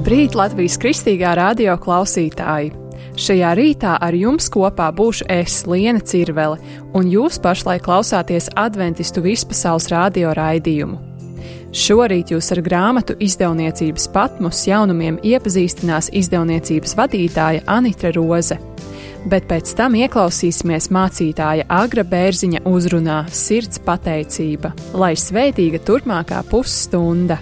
Labrīt, Latvijas Kristīgā radio klausītāji! Šajā rītā ar jums kopā būšu es, Liena Cirvele, un jūs pašlaik klausāties Adventistu vispasaules radio raidījumu. Šorīt jūs ar grāmatu izdevniecības Patmos jaunumiem iepazīstinās izdevniecības vadītāja Anita Roze, bet pēc tam ieklausīsimies mācītāja Agra Bērziņa uzrunā Sirds pateicība, lai svētīga turpmākā pusstunda.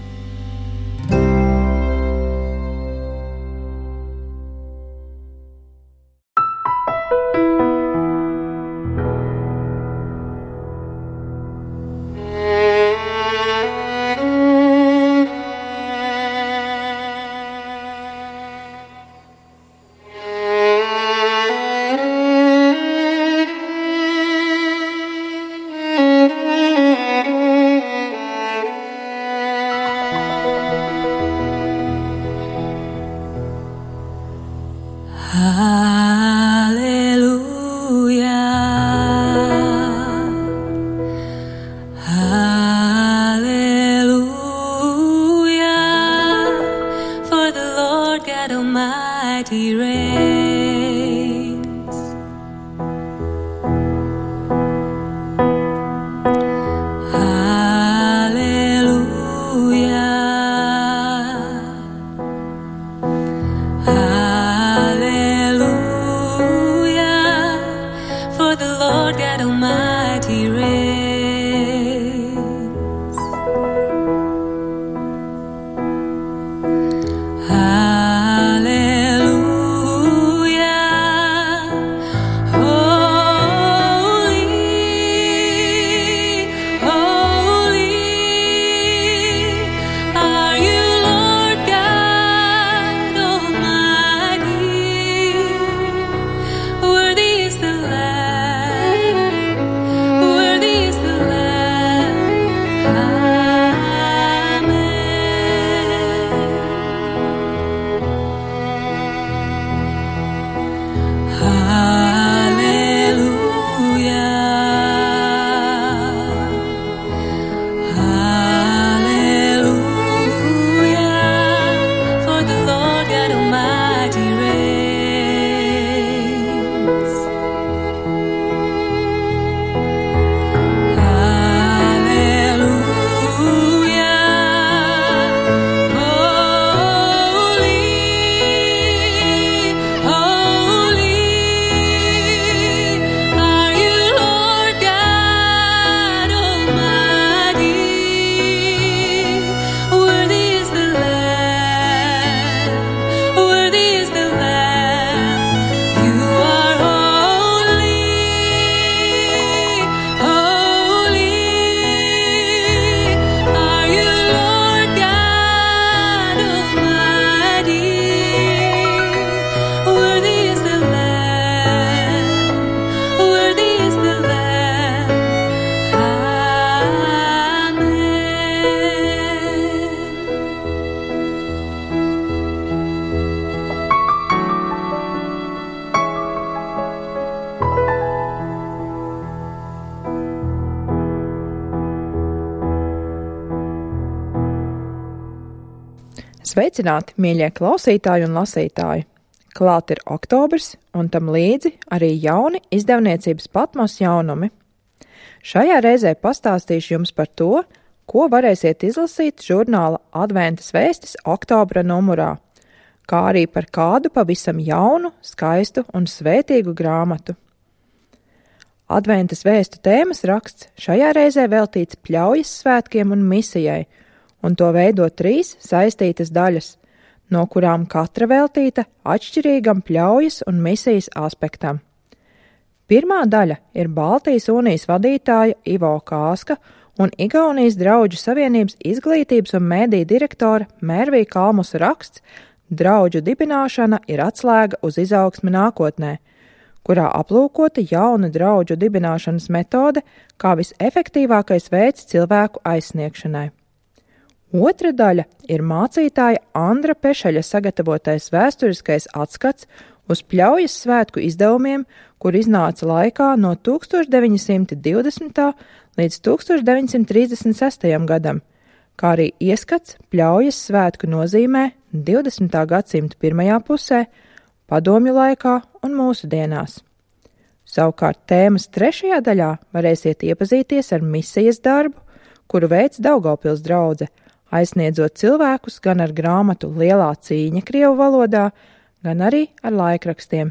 Sveicināti, mīļie klausītāji un lasītāji! Klāt ir oktobrs, un tam līdzi arī jauni izdevniecības Patmos jaunumi. Šajā reizē pastāstīšu jums par to, ko varēsiet izlasīt žurnāla Adventas vēstis oktobra numurā, kā arī par kādu pavisam jaunu, skaistu un svētīgu grāmatu. Adventas vēstu tēmas raksts šajā reizē veltīts Pļaujas svētkiem un misijai, un to veido 3 saistītas daļas, no kurām katra veltīta atšķirīgam Pļaujas un misijas aspektam. Pirmā daļa ir Baltijas unijas vadītāja Ivo Kāska un Igaunijas Drauģu savienības izglītības un mēdīju direktora Mērvija Kalmusa raksts Drauģu dibināšana ir atslēga uz izaugsmi nākotnē, kurā aplūkota jauna drauģu dibināšanas metode kā visefektīvākais veids cilvēku aizsniegšanai. Otra daļa ir mācītāja Andra Pešaļa sagatavotais vēsturiskais atskats uz Pļaujas svētku izdevumiem, kur iznāca laikā no 1920. līdz 1936. gadam, kā arī ieskats Pļaujas svētku nozīmē 20. gadsimta pirmajā pusē, padomju laikā un mūsdienās. Savukārt tēmas 3. daļā varēsiet iepazīties ar misijas darbu, kuru veic Daugavpils draudze, aizsniedzot cilvēkus gan ar grāmatu Lielā cīņa krievu valodā, gan arī ar laikrakstiem.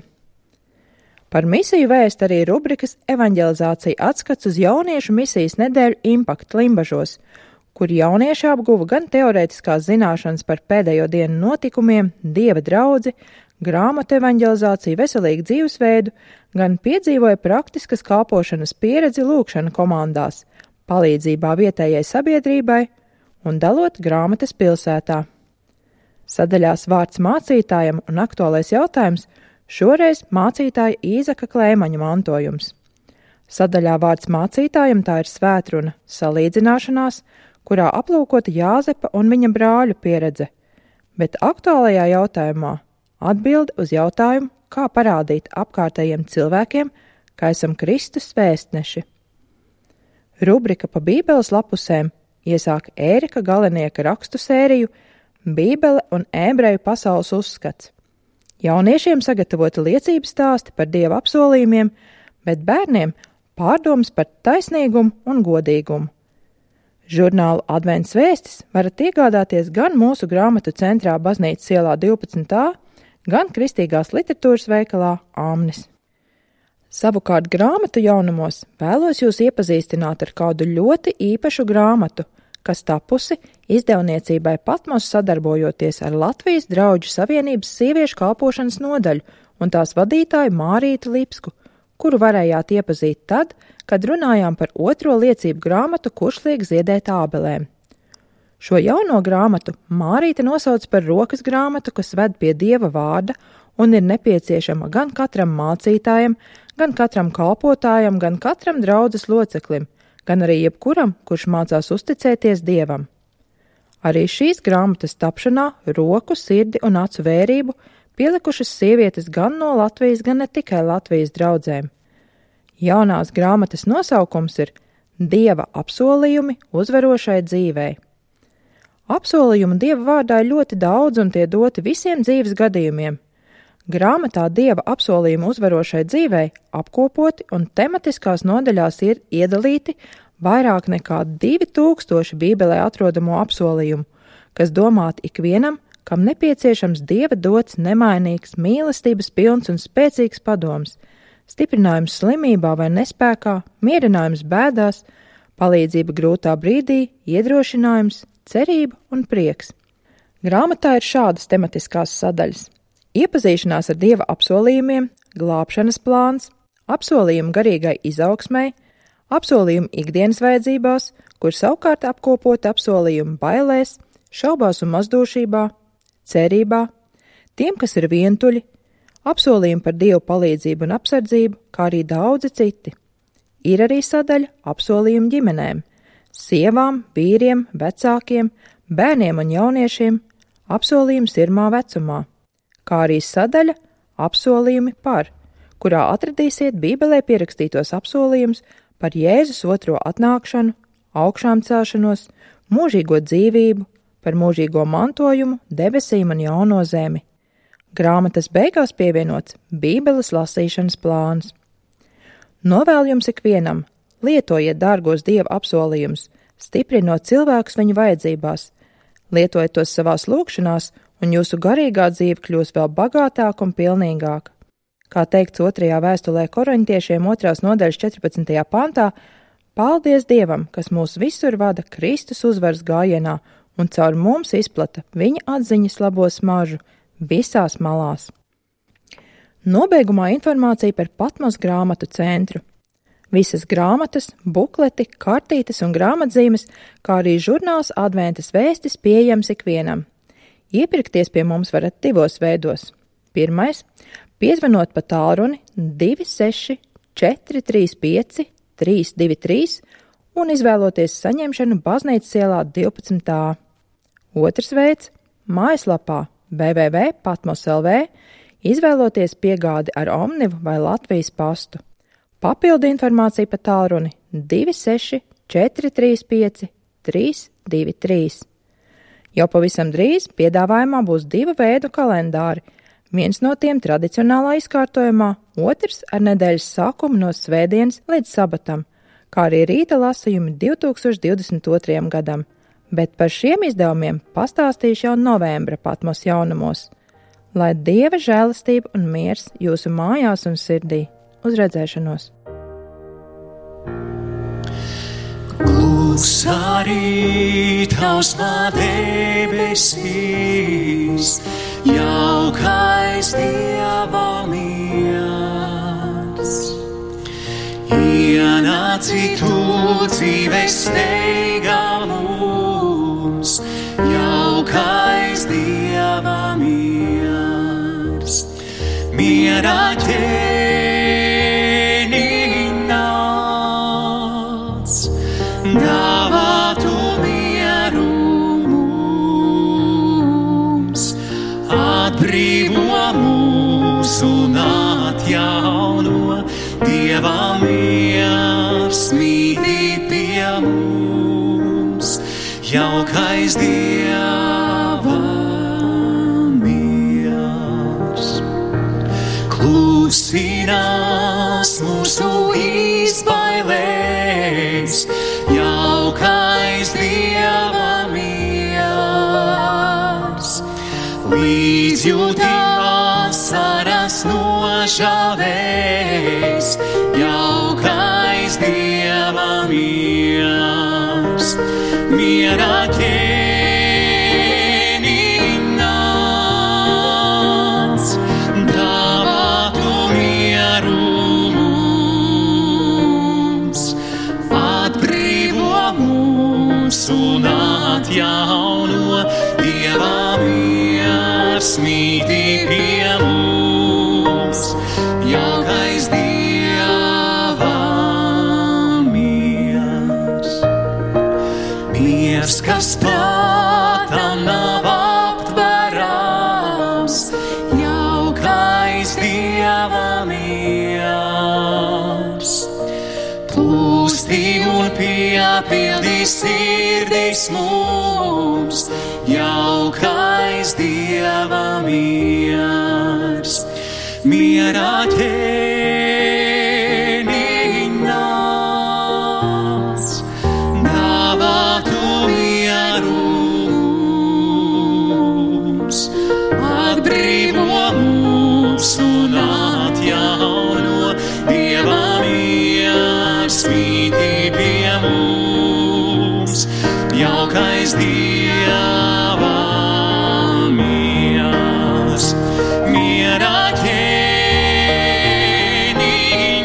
Par misiju vēst arī rubrikas evaņģelizācija atskats uz jauniešu misijas nedēļu Impact Limbažos, kur jaunieši apguva gan teorētiskās zināšanas par pēdējo dienu notikumiem, Dieva draudzi, grāmatu evaņģelizāciju, veselīgu dzīvesveidu, gan piedzīvoja praktiskas kalpošanas pieredzi lūgšanu komandās, palīdzībā vietējai sabiedrībai un dalot grāmatas pilsētā. Sadaļās vārds mācītājam un aktuālais jautājums šoreiz mācītāja Īzaka Klēmaņa mantojums. Sadaļā vārds mācītājam tā ir svētruna salīdzināšanās, kurā aplūkota Jāzepa un viņa brāļu pieredze, bet aktuālajā jautājumā atbilde uz jautājumu, kā parādīt apkārtējiem cilvēkiem, ka esam Kristus vēstneši. Rubrika pa Bībeles lapusēm iesāk Ērika Galenieka rakstu sēriju Bībele un ebreju pasaules uzskats. Jauniešiem sagatavoti liecības stāsti par Dieva apsolījumiem, bet bērniem pārdomas par taisnīgumu un godīgumu. Žurnālu Advents vēstis varat iegādāties gan mūsu grāmatu centrā Baznīcas ielā 12a, gan kristīgās literatūras veikalā Amnis. Savukārt grāmatu jaunumos vēlos jūs iepazīstināt ar kādu ļoti īpašu grāmatu, kas tapusi izdevniecībai Patmos sadarbojoties ar Latvijas Drauģu Savienības sieviešu kalpošanas nodaļu un tās vadītāju Mārītu Lipsku, kuru varējāt iepazīt tad, kad runājām par 2. liecību grāmatu Kurš liek ziedēt ābelēm. Šo jauno grāmatu Mārīte nosauc par rokas grāmatu, kas ved pie Dieva vārda un ir nepieciešama gan katram mācītājam, gan katram kalpotājam, gan katram draudzes loceklim, gan arī jebkuram, kurš mācās uzticēties Dievam. Arī šīs grāmatas tapšanā roku, sirdi un acu vērību pielikušas sievietes gan no Latvijas, gan ne tikai Latvijas draudzēm. Jaunās grāmatas nosaukums ir Dieva apsolījumi uzvarošai dzīvei. Apsolījumu Dieva vārdā ir ļoti daudz un tie doti visiem dzīves gadījumiem. Grāmatā Dieva apsolījumu uzvarošai dzīvei apkopoti un tematiskās nodaļās ir iedalīti vairāk nekā 2000 Bībelē atrodamo apsolījumu, kas domāti ikvienam, kam nepieciešams Dieva dots nemainīgs, mīlestības pilns un spēcīgs padoms, stiprinājums slimībā vai nespēkā, mierinājums bēdās, palīdzība grūtā brīdī, iedrošinājums, cerība un prieks. Grāmatā ir šādas tematiskās sadaļas: iepazīšanās ar Dieva apsolījumiem, glābšanas plāns, apsolījumi garīgai izaugsmei, apsolījumi ikdienas vajadzībās, kur savukārt apkopot apsolījumi bailēs, šaubās un mazdūšībā, cerībā, tiem, kas ir vientuļi, apsolījumi par Dievu palīdzību un apsardzību, kā arī daudzi citi. Ir arī sadaļa apsolījumi ģimenēm, sievām, vīriem, vecākiem, bērniem un jauniešiem, apsolījumi sirmā vecumā, kā arī sadaļa apsolījumi par, kurā atradīsiet Bībelē pierakstītos apsolījumus par Jēzus otro atnākšanu, augšām celšanos, mūžīgo dzīvību, par mūžīgo mantojumu, debesīm un jauno zemi. Grāmatas beigās pievienots Bībeles lasīšanas plāns. Novēlu jums ikvienam, lietojiet dārgos Dieva apsolījumus, stiprinot cilvēkus viņu vajadzībās, lietojiet tos savās lūgšanās, un jūsu garīgā dzīve kļūs vēl bagātāka un pilnīgāka. Kā teikts 2. vēstulē Korintiešiem 2. nodaļas 14. pantā, paldies Dievam, kas mūs visur vada Kristus uzvaras gājienā un caur mums izplata viņa atziņas labo smaržu visās malās. Nobeigumā informācija par Patmos grāmatu centru. Visas grāmatas, bukleti, kartītes un grāmatzīmes, kā arī žurnāls Adventas vēstis pieejams ikvienam. Iepirkties pie mums varat divos veidos. Pirmais – piezvanot pa tālruni 26 435 323 un izvēloties saņemšanu Baznīcas ielā 12a. Otrs veids – mājaslapā www.patmos.lv izvēloties piegādi ar Omnivu vai Latvijas pastu. Papildu informācija pa tālruni 26 435 323. Jau pavisam drīz piedāvājumā būs 2 veidu kalendāri. Viens no tiem tradicionālā izkārtojumā, otrs ar nedēļas sākumu no svētdienas līdz sabatam, kā arī rīta lasījumi 2022. gadam. Bet par šiem izdevumiem pastāstīšu jau novembra Patmos jaunumos. Lai Dieva žēlastība un miers jūsu mājās un sirdī. Uz redzēšanos! Klusā rītausmā debesīs, jaukais Dieva miers. Ienāci tu dzīves steigā mums, jaukais Dieva miers. Mierā dāvā tu mieru mums, atbrīvo mūs un atjauno, Dieva miers mītī pie mums, jaukais Dieva miers. Klusinās mūsu izbailēs, jaukais Dieva miers. Līdzjūtī asaras nožāvēs, jaukais Dieva miers. Mierā ķēnī nāc, dāvā tu mieru mums, atbrīvo mūs un atjauno, Dieva miers mītī pie mums, jaukais Dieva miers. Miers, kas prātam nav aptverams, jaukais Dieva miers. Plūstī un piepildī sirdis mums, jaukais Dieva miers. Mierā ķēnī nāc, dāvā tu mieru mums, atbrīvo mūs un atjauno, Dieva miers mītī pie mums, jaukais Dieva miers. Mierā ķēnī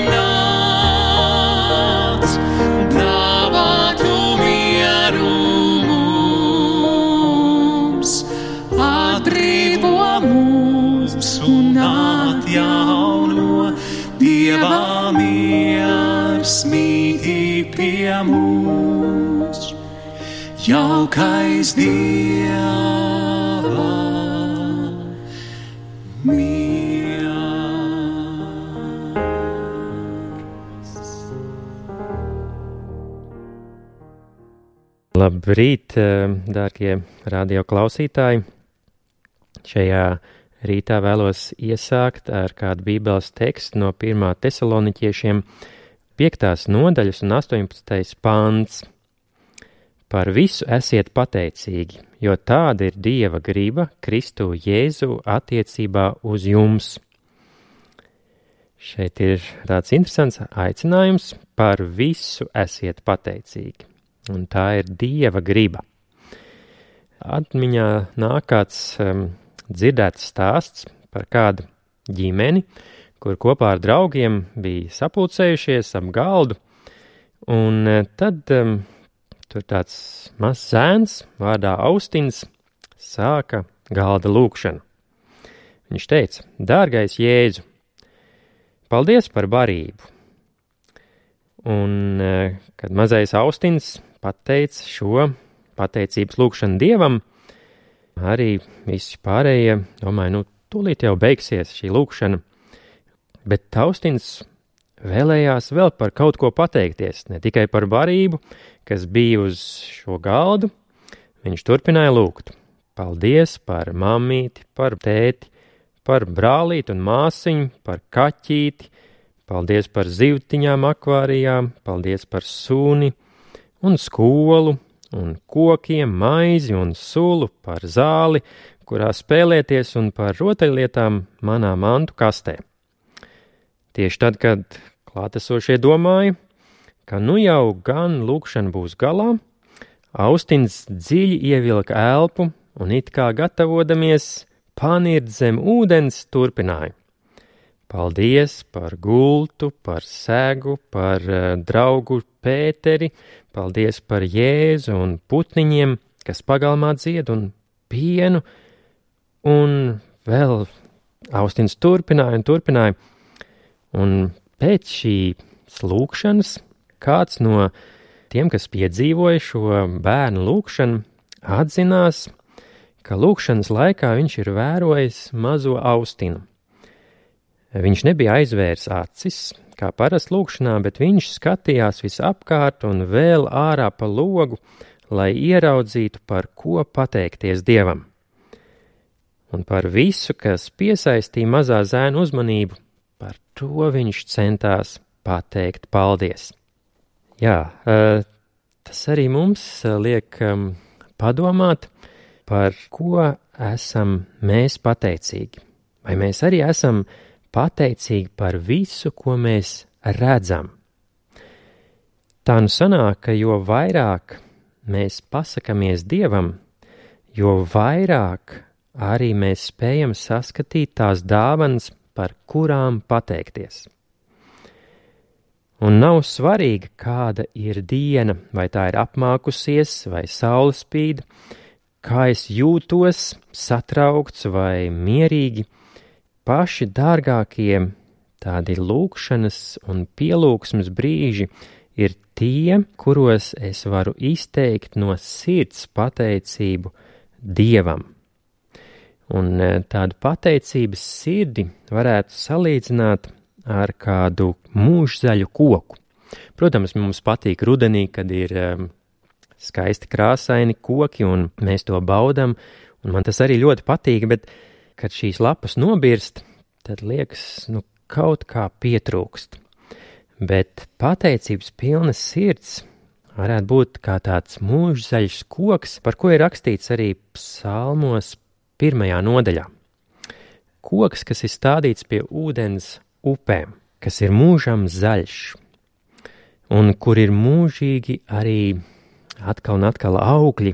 nāc, dāvā tu mieru mums, atbrīvo mūs un atjauno, Dieva miers mītī pie mums, jaukais Dieva miers. Labrīt, dārgie radio klausītāji! Šajā rītā vēlos iesākt ar kādu bībeles tekstu no 1. Tesaloniķiešiem 5. nodaļas un 18. pants. Par visu esiet pateicīgi, jo tāda ir Dieva griba Kristu Jēzu attiecībā uz jums. Šeit ir tāds interesants aicinājums: par visu esiet pateicīgi, un tā ir Dieva griba. Atmiņā nāk kāds dzirdēts stāsts par kādu ģimeni, kur kopā ar draugiem bija sapulcējušies ap galdu, un tad tur tāds mazs zēns vārdā Austins sāka galda lūkšanu. Viņš teica: Dārgais Jēzu, paldies par barību. Un, kad mazais Austins pateica šo pateicības lūkšanu Dievam, arī visi pārējie domāja, tūlīt jau beigsies šī lūkšana, bet Austins vēlējās vēl par kaut ko pateikties, ne tikai par barību, kas bija uz šo galdu, viņš turpināja lūgt: paldies par mammīti, par tēti, par brālīti un māsiņu, par kaķīti, paldies par zivtiņām akvārijām, paldies par suni un skolu un kokiem, maizi un sulu, par zāli, kurā spēlēties, un par rotaļlietām manā mantu kastē. Tieši tad, kad klātesošie domāja, ka nu jau gan lūkšana būs galā, Austins dziļi ievilka elpu un it kā gatavodamies panirt zem ūdens turpināja: paldies par gultu, par segu, par draugu Pēteri, paldies par Jēzu un putniņiem, kas pagalmā dzied, un pienu, un vēl Austins turpināja, un pēc šīs lūkšanas kāds no tiem, kas piedzīvoja šo bērnu lūkšanu, atzinās, ka lūkšanas laikā viņš ir vērojis mazo Austinu. Viņš nebija aizvērs acis, kā parasti lūkšanā, bet viņš skatījās visapkārt un vēl ārā pa logu, lai ieraudzītu, par ko pateikties Dievam. Un par visu, kas piesaistīja mazā zēna uzmanību, par to viņš centās pateikt paldies. Jā, tas arī mums liek padomāt, par ko esam mēs pateicīgi. Vai mēs arī esam pateicīgi par visu, ko mēs redzam? Tā nu sanāk, ka jo vairāk mēs pasakamies Dievam, jo vairāk arī mēs spējam saskatīt tās dāvanas, par kurām pateikties. Un nav svarīgi, kāda ir diena, vai tā ir apmākusies, vai saule spīd, kā es jūtos, satraukts vai mierīgi. Paši dārgākie tādi lūkšanas un pielūgsmes brīži ir tie, kuros es varu izteikt no sirds pateicību Dievam. Un tādu pateicības sirdi varētu salīdzināt ar kādu mūžzaļu koku. Protams, mums patīk rudenī, kad ir skaisti krāsaini koki, un mēs to baudam, un man tas arī ļoti patīk, bet, kad šīs lapas nobirst, tad liekas, kaut kā pietrūkst. Bet pateicības pilna sirds varētu būt kā tāds mūžzaļš koks, par ko ir rakstīts arī psalmos 1. nodaļā. Koks, kas ir stādīts pie ūdens upēm, kas ir mūžam zaļš, un kur ir mūžīgi arī atkal un atkal augļi.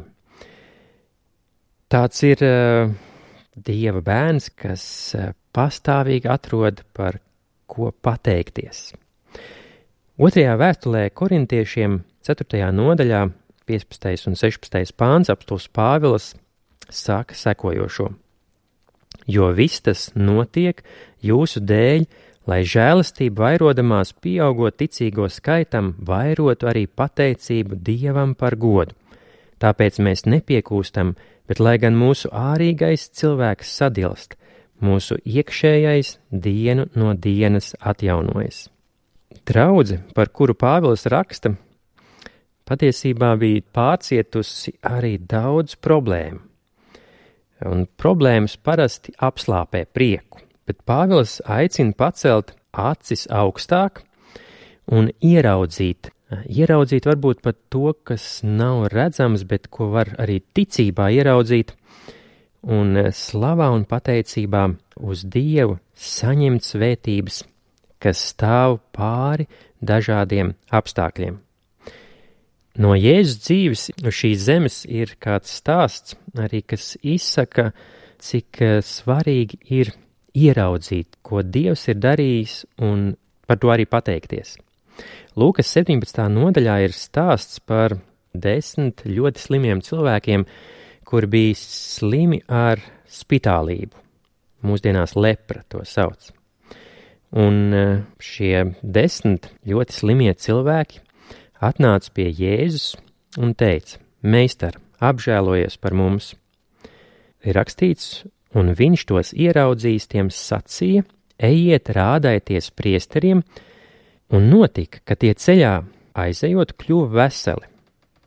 Tāds ir Dieva bērns, kas pastāvīgi atrod, par ko pateikties. 2. vēstulē korintiešiem 4. nodaļā 15. un 16. pāns apostols Pāvils saka sekojošo: jo viss tas notiek jūsu dēļ, lai žēlastība vairodamās pieaugot ticīgo skaitam, vairotu arī pateicību Dievam par godu. Tāpēc mēs nepiekūstam, bet lai gan mūsu ārīgais cilvēks sadilst, mūsu iekšējais dienu no dienas atjaunojas. Draudze, par kuru Pāvils raksta, patiesībā bija pārcietusi arī daudz problēmu. Un problēmas parasti apslāpē prieku, bet Pāvils aicina pacelt acis augstāk un ieraudzīt varbūt pat to, kas nav redzams, bet ko var arī ticībā ieraudzīt, un slavā un pateicībā uz Dievu saņemt svētības, kas stāv pāri dažādiem apstākļiem. No Jēzus dzīves uz šīs zemes ir kāds stāsts, arī kas izsaka, cik svarīgi ir ieraudzīt, ko Dievs ir darījis, un par to arī pateikties. Lūkas 17. nodaļā ir stāsts par 10 ļoti slimiem cilvēkiem, kur bija slimi ar spitālību. Mūsdienās lepra to sauc. Un šie 10 ļoti slimie cilvēki atnāca pie Jēzus un teica: Meistar, apžēlojies par mums. Ir rakstīts, un viņš tos ieraudzījis, tiem sacīja: ejiet, rādājieties priesteriem, un notika, ka tie ceļā aizejot kļuva veseli.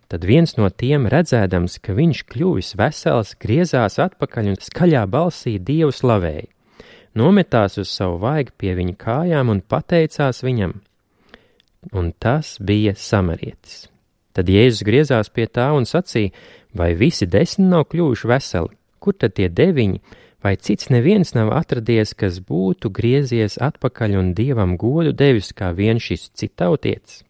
Tad viens no tiem, redzēdams, ka viņš kļuvis vesels, griezās atpakaļ un skaļā balsī Dievu slavēja. Nometās uz savu vaigu pie viņa kājām un pateicās viņam. Un tas bija samarietis. Tad Jēzus griezās pie tā un sacīja, vai visi 10 nav kļuvuši veseli? Kur tad tie 9? Vai cits neviens nav atradies, kas būtu griezies atpakaļ un Dievam godu devis kā vien šis citautietis?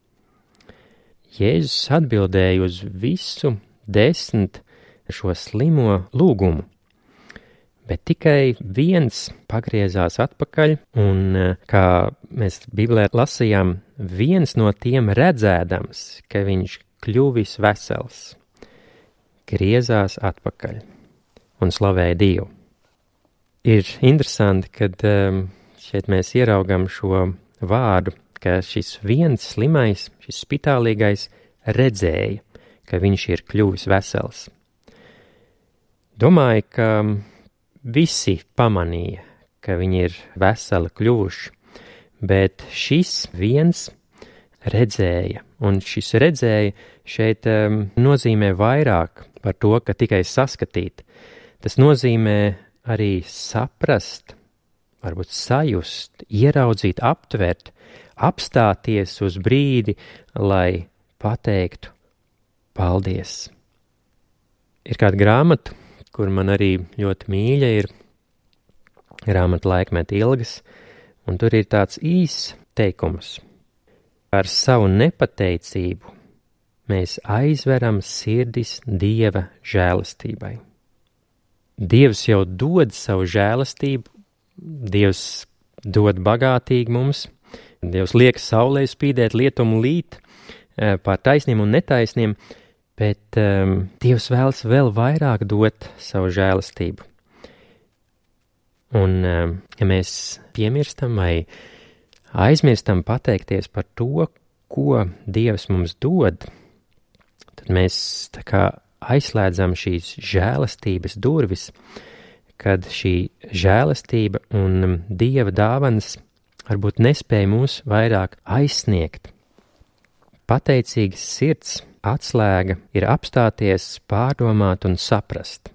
Jēzus atbildēja uz visu 10 šo slimo lūgumu, bet tikai viens pagriezās atpakaļ, un, kā mēs Bībelē lasījām, viens no tiem redzēdams, ka viņš kļuvis vesels, griezās atpakaļ un slavēja Dievu. Ir interesanti, kad šeit mēs ieraugam šo vārdu, ka šis viens slimais, šis spitālīgais redzēja, ka viņš ir kļuvis vesels. Domāju, ka visi pamanīja, ka viņi ir veseli kļuvuši, bet šis viens redzēja, un šis redzēja šeit nozīmē vairāk par to, ka tikai saskatīt. Tas nozīmē arī saprast, varbūt sajust, ieraudzīt, aptvert, apstāties uz brīdi, lai pateiktu paldies. Ir kāda grāmata, kur man arī ļoti mīļa, ir grāmata Laikmeta ilgas, un tur ir tāds īss teikums. Ar savu nepateicību mēs aizveram sirdis Dieva žēlastībai. Dievs jau dod savu žēlastību, Dievs dod bagātīgi mums, Dievs liek saulē spīdēt, lietumu līt pār taisniem un netaisniem, bet Dievs vēlas vēl vairāk dot savu žēlastību. Un, ja mēs piemirstam vai aizmirstam pateikties par to, ko Dievs mums dod, tad mēs tā kā aizslēdzam šīs žēlastības durvis, kad šī žēlastība un Dieva dāvanas varbūt nespēja mūs vairāk aizsniegt. Pateicīgas sirds atslēga ir apstāties, pārdomāt un saprast.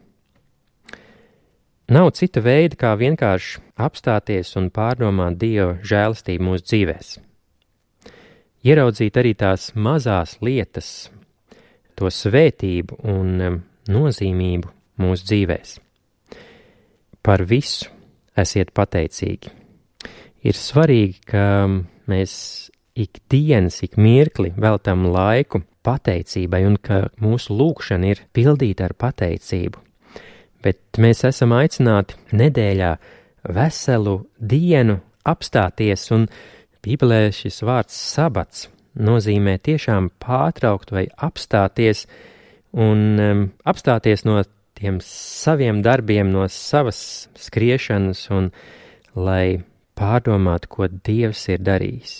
Nav cita veida, kā vienkārši apstāties un pārdomāt Dieva žēlastību mūsu dzīvēs. Ieraudzīt arī tās mazās lietas, to svētību un nozīmību mūsu dzīvēs. Par visu esiet pateicīgi. Ir svarīgi, ka mēs ikdienas, ik mirkli veltam laiku pateicībai un ka mūsu lūkšana ir pildīta ar pateicību. Bet mēs esam aicināti nedēļā veselu dienu apstāties, un Bībelē šis vārds sabats nozīmē tiešām pārtraukt vai apstāties un apstāties no tiem saviem darbiem, no savas skriešanas un lai pārdomātu, ko Dievs ir darījis.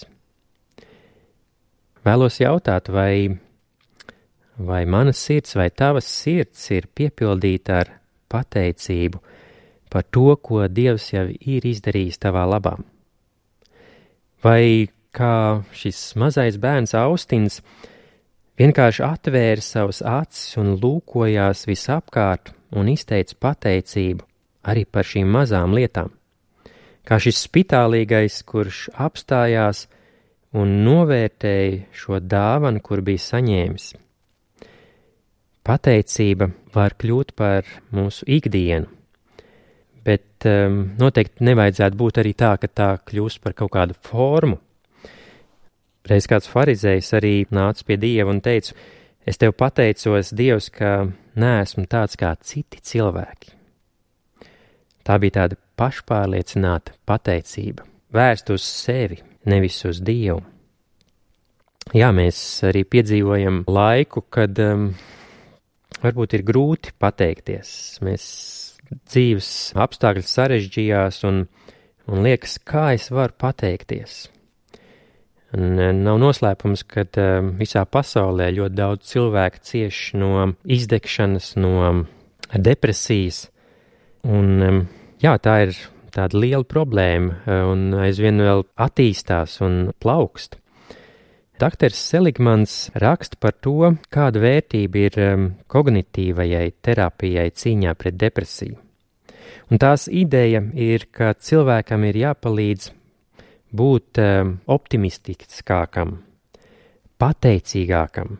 Vēlos jautāt, vai mana sirds vai tavas sirds ir piepildīta ar pateicību par to, ko Dievs jau ir izdarījis tavā labā. Vai kā šis mazais bērns Austins vienkārši atvēra savas acis un lūkojās visapkārt un izteica pateicību arī par šīm mazām lietām. Kā šis spitālīgais, kurš apstājās un novērtēja šo dāvanu, kur bija saņēmis. Pateicība var kļūt par mūsu ikdienu, bet noteikti nevajadzētu būt arī tā, ka tā kļūst par kaut kādu formu. Reiz kāds farizējs arī nāca pie Dieva un teica, es tev pateicos, Dievs, ka neesmu tāds kā citi cilvēki. Tā bija tāda pašpārliecināta pateicība, vērsta uz sevi, nevis uz Dievu. Jā, mēs arī piedzīvojam laiku, kad varbūt ir grūti pateikties. Mēs dzīves apstākļi sarežģījās un liekas, kā es varu pateikties. Un nav noslēpums, ka visā pasaulē ļoti daudz cilvēku cieš no izdegšanas, no depresijas. Un jā, tā ir tāda liela problēma un aizvien vēl attīstās un plaukst. Dr. Seligmans raksta par to, kāda vērtība ir kognitīvajai terapijai cīņā pret depresiju. Un tās ideja ir, ka cilvēkam ir jāpalīdz būt optimistiskākam, pateicīgākam.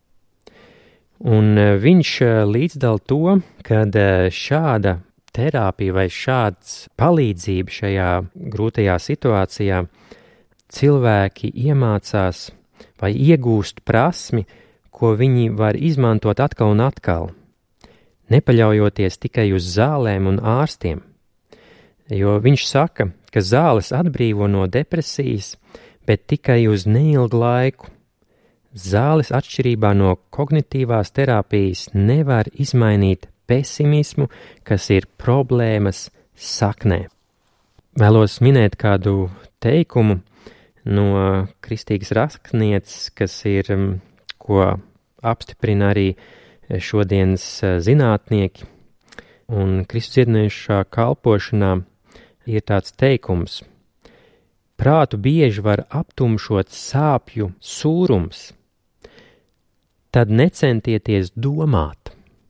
Un viņš līdzdala to, kad šāda terapija vai šāds palīdzība šajā grūtajā situācijā cilvēki iemācās vai iegūst prasmi, ko viņi var izmantot atkal un atkal, nepaļaujoties tikai uz zālēm un ārstiem. Jo viņš saka, ka zāles atbrīvo no depresijas, bet tikai uz neilgu laiku. Zāles atšķirībā no kognitīvās terapijas nevar izmainīt pesimismu, kas ir problēmas saknē. Vēlos minēt kādu teikumu no kristīgas rakstnieces, kas ir, ko apstiprina arī šodienas zinātnieki, un Kristus dziedinājušā kalpošanā ir tāds teikums: prātu bieži var aptumšot sāpju sūrums, tad necentieties domāt.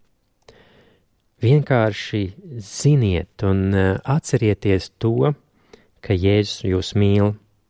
Vienkārši ziniet un atcerieties to, ka Jēzus jūs mīl.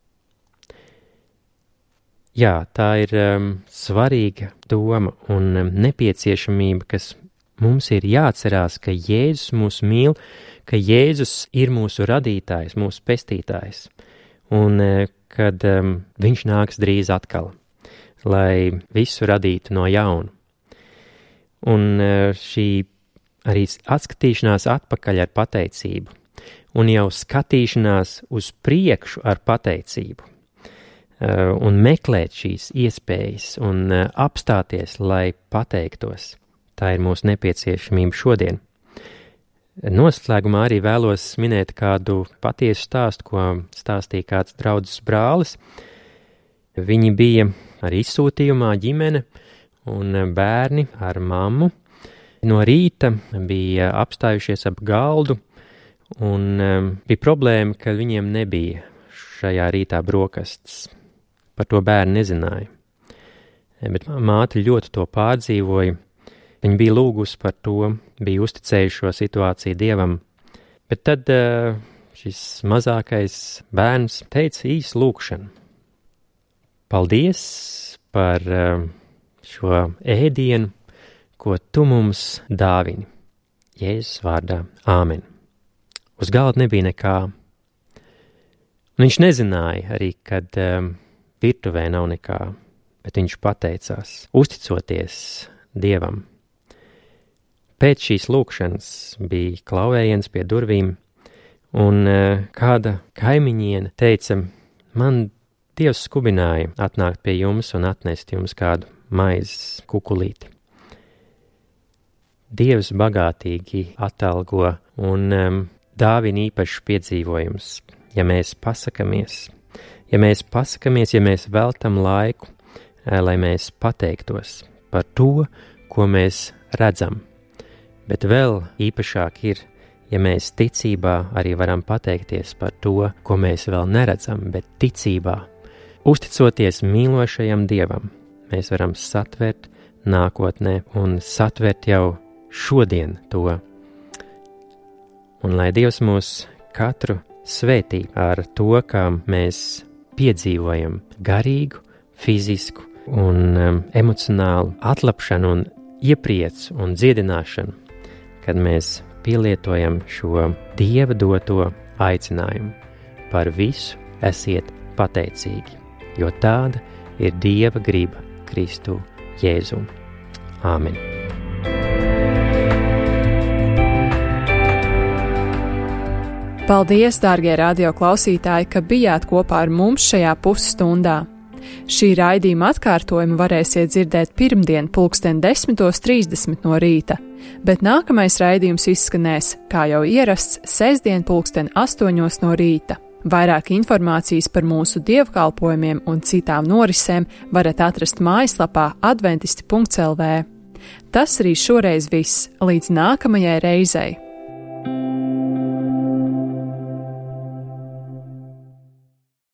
Jā, tā ir svarīga doma un nepieciešamība, kas mums ir jāatcerās, ka Jēzus mūs mīl, ka Jēzus ir mūsu radītājs, mūsu pestītājs, un kad viņš nāks drīz atkal, lai visu radītu no jauna. Un šī arī atskatīšanās atpakaļ ar pateicību, un jau skatīšanās uz priekšu ar pateicību, un meklēt šīs iespējas un apstāties, lai pateiktos. Tā ir mūsu nepieciešamība šodien. Noslēgumā arī vēlos minēt kādu patiesu stāstu, ko stāstīja kāds draudzes brālis. Viņi bija arī izsūtījumā ģimene un bērni ar mammu. No rīta bija apstājušies ap galdu, un bija problēma, ka viņiem nebija šajā rītā brokastis. Par to bērni nezināja. Bet māte ļoti to pārdzīvoja. Viņa bija lūgusi par to, bija uzticējuši šo situāciju Dievam. Bet tad šis mazākais bērns teica īsu lūgšanu. Paldies par šo ēdienu, ko tu mums dāvini. Jēzus vārdā. Āmen. Uz galda nebija nekā. Un viņš nezināja arī, kad virtuvē nav nekā, bet viņš pateicās, uzticoties Dievam. Pēc šīs lūkšanas bija klauvējiens pie durvīm, un kāda kaimiņiene teica: man Dievs skubināja atnākt pie jums un atnest jums kādu maizes kukulīti. Dievs bagātīgi atalgo un dāvina īpašs piedzīvojums, ja mēs pasakamies, ja mēs veltam laiku, lai mēs pateiktos par to, ko mēs redzam. Bet vēl īpašāk ir, ja mēs ticībā arī varam pateikties par to, ko mēs vēl neredzam, bet ticībā, uzticoties mīlošajam Dievam, mēs varam satvert nākotnē un satvert jau šodien to. Un lai Dievs mūs katru svētī ar to, kā mēs piedzīvojam garīgu, fizisku un emocionālu atlapšanu un iepriecu un dziedināšanu, kad mēs pielietojam šo Dieva doto aicinājumu. Par visu esiet pateicīgi, jo tāda ir Dieva griba Kristu Jēzu. Āmen. Paldies, dārgie radioklausītāji, ka bijāt kopā ar mums šajā pusstundā. Šī raidījuma atkārtojumu varēsiet dzirdēt pirmdien 10:30 no rīta, bet nākamais raidījums izskanēs, kā jau ierasts, sestdien 8:00 no rīta. Vairāk informācijas par mūsu dievkalpojumiem un citām norisēm varat atrast mājaslapā adventisti.lv. Tas arī šoreiz viss, līdz nākamajai reizei.